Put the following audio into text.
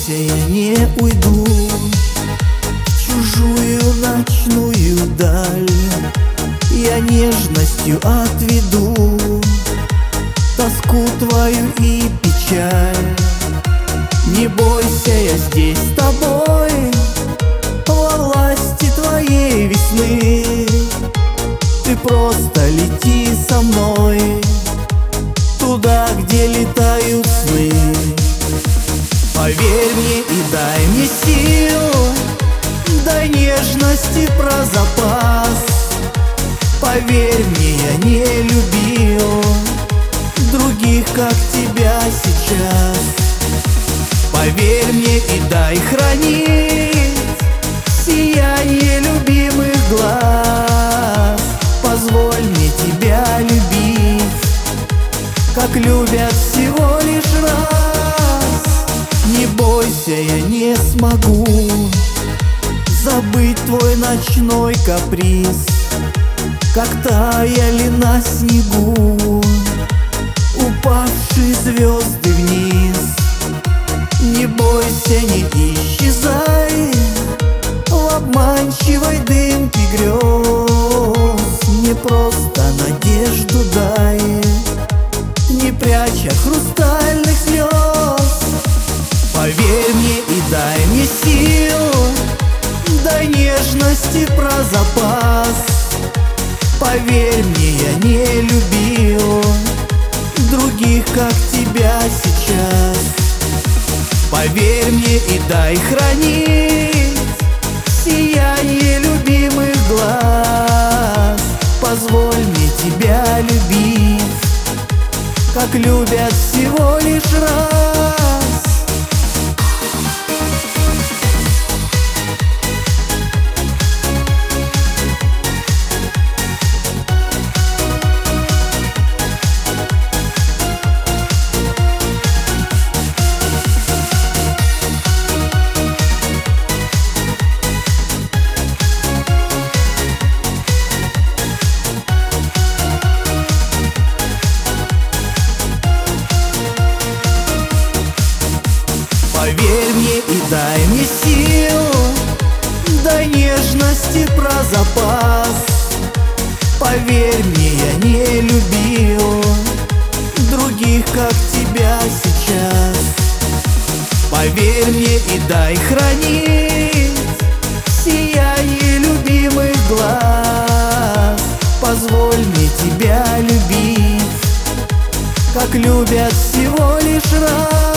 бойся, я не уйду в чужую ночную даль. Я нежностью отведу тоску твою и печаль. Не бойся, я здесь с тобой, во власти твоей весны. Ты просто лети со мной туда, где летают сны. Поверь мне и дай мне сил, дай нежности про запас. Поверь мне, я не любил других, как тебя сейчас. Поверь мне и дай хранить сияние любимых глаз. Позволь мне тебя любить, как любят всего лишь раз. Не бойся, я не смогу забыть твой ночной каприз, как таяли на снегу упавшие звезды вниз. Не бойся, не исчезай в обманчивой дымке грез. Мне просто надежду дай, не пряча хрустальных слез. Поверь мне и дай мне сил, дай нежности про запас. Поверь мне, я не любил других, как тебя сейчас. Поверь мне и дай хранить сияние любимых глаз. Позволь мне тебя любить, как любят всего лишь раз. Поверь мне и дай мне сил, дай нежности про запас. Поверь мне, я не любил других, как тебя сейчас. Поверь мне и дай хранить сияние любимых глаз. Позволь мне тебя любить, как любят всего лишь раз.